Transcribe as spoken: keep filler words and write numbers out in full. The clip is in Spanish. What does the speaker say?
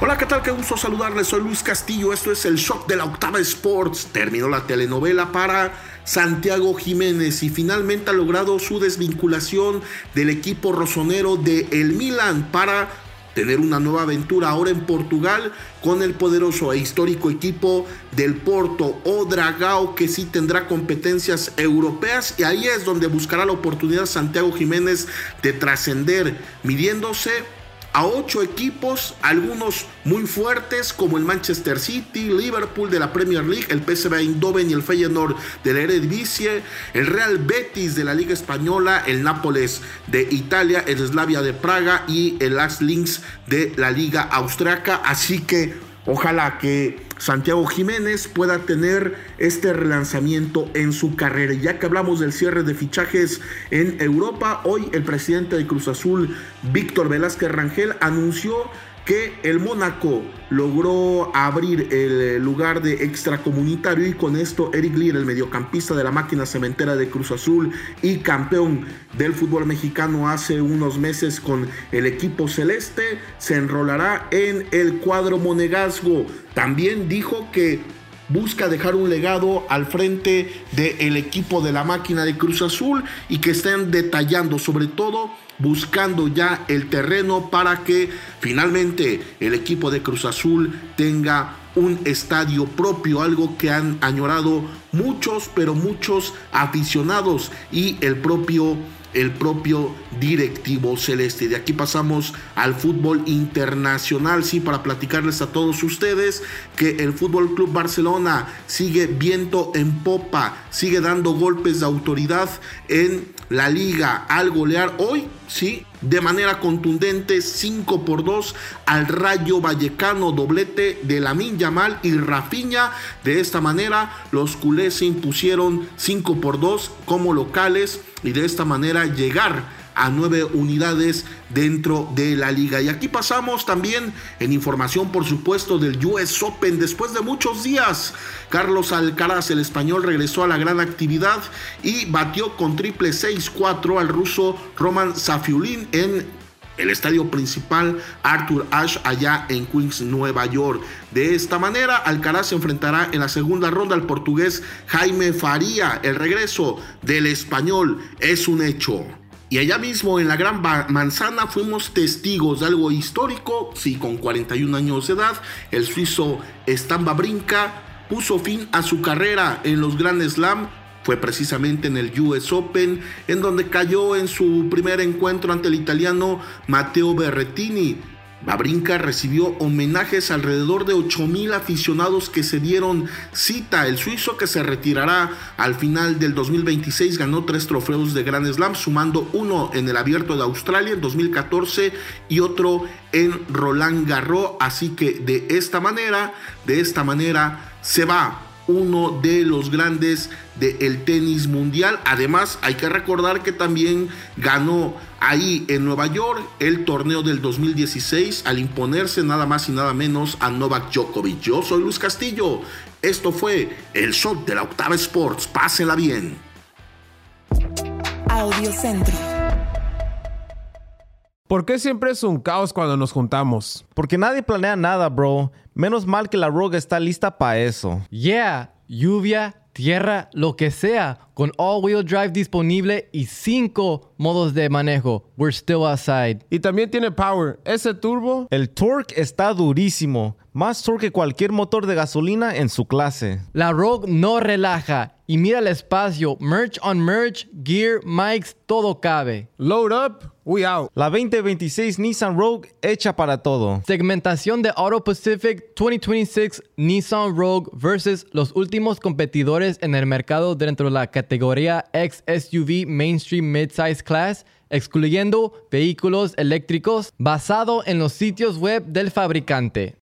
Hola, ¿qué tal? Qué gusto saludarles. Soy Luis Castillo. Esto es el Shock de la Octava Sports. Terminó la telenovela para Santiago Jiménez y finalmente ha logrado su desvinculación del equipo rosonero de el Milan para tener una nueva aventura ahora en Portugal con el poderoso e histórico equipo del Porto o Dragao, que sí tendrá competencias europeas, y ahí es donde buscará la oportunidad Santiago Jiménez de trascender, midiéndose a ocho equipos, algunos muy fuertes como el Manchester City, Liverpool de la Premier League, el P S V Eindhoven y el Feyenoord de la Eredivisie, el Real Betis de la Liga Española, el Nápoles de Italia, el Slavia de Praga y el A S Linz de la Liga Austriaca. Así que ojalá que Santiago Jiménez pueda tener este relanzamiento en su carrera. Y ya que hablamos del cierre de fichajes en Europa, hoy el presidente de Cruz Azul, Víctor Velázquez Rangel, anunció que el Mónaco logró abrir el lugar de extracomunitario y con esto Eric Lier, el mediocampista de la máquina cementera de Cruz Azul y campeón del fútbol mexicano hace unos meses con el equipo celeste, se enrolará en el cuadro monegasco. También dijo que busca dejar un legado al frente del equipo de la máquina de Cruz Azul y que estén detallando, sobre todo buscando ya el terreno para que finalmente el equipo de Cruz Azul tenga un estadio propio, algo que han añorado muchos, pero muchos aficionados y el propio el propio directivo celeste. De aquí pasamos al fútbol internacional, sí, para platicarles a todos ustedes que el Fútbol Club Barcelona sigue viento en popa, sigue dando golpes de autoridad en la liga al golear hoy, sí, de manera contundente cinco por dos al Rayo Vallecano, doblete de Lamine Yamal y Rafinha. De esta manera los culés se impusieron cinco por dos como locales y de esta manera llegar a nueve unidades dentro de la liga. Y aquí pasamos también en información, por supuesto, del U S Open. Después de muchos días, Carlos Alcaraz, el español, regresó a la gran actividad y batió con triple seis cuatro al ruso Roman Safiullin en el estadio principal Arthur Ashe allá en Queens, Nueva York. De esta manera, Alcaraz se enfrentará en la segunda ronda al portugués Jaime Faria. El regreso del español es un hecho. Y allá mismo en la Gran Manzana fuimos testigos de algo histórico. Sí, con cuarenta y un años de edad, el suizo Stan Wawrinka puso fin a su carrera en los Grand Slam. Fue precisamente en el U S Open, en donde cayó en su primer encuentro ante el italiano Matteo Berrettini. Wawrinka recibió homenajes alrededor de ocho mil aficionados que se dieron cita. El suizo, que se retirará al final del dos mil veintiséis, ganó tres trofeos de Grand Slam, sumando uno en el Abierto de Australia en dos mil catorce y otro en Roland Garros. Así que de esta manera, de esta manera se va uno de los grandes del tenis mundial. Además, hay que recordar que también ganó ahí en Nueva York el torneo del dos mil dieciséis al imponerse nada más y nada menos a Novak Djokovic. Yo soy Luis Castillo. Esto fue el Shock de la Octava Sports. Pásenla bien. Audio Centro. ¿Por qué siempre es un caos cuando nos juntamos? Porque nadie planea nada, bro. Menos mal que la Rogue está lista para eso. Yeah, lluvia, tierra, lo que sea. Con all-wheel drive disponible y cinco modos de manejo. We're still outside. Y también tiene power. Ese turbo, el torque está durísimo. Más torque que cualquier motor de gasolina en su clase. La Rogue no relaja. Y mira el espacio. Merch on merch, gear, mics, todo cabe. Load up, we out. La veinte veintiséis Nissan Rogue hecha para todo. Segmentación de Auto Pacific veinte veintiséis Nissan Rogue versus los últimos competidores en el mercado dentro de la categoría X S U V Mainstream Midsize Class, excluyendo vehículos eléctricos, basado en los sitios web del fabricante.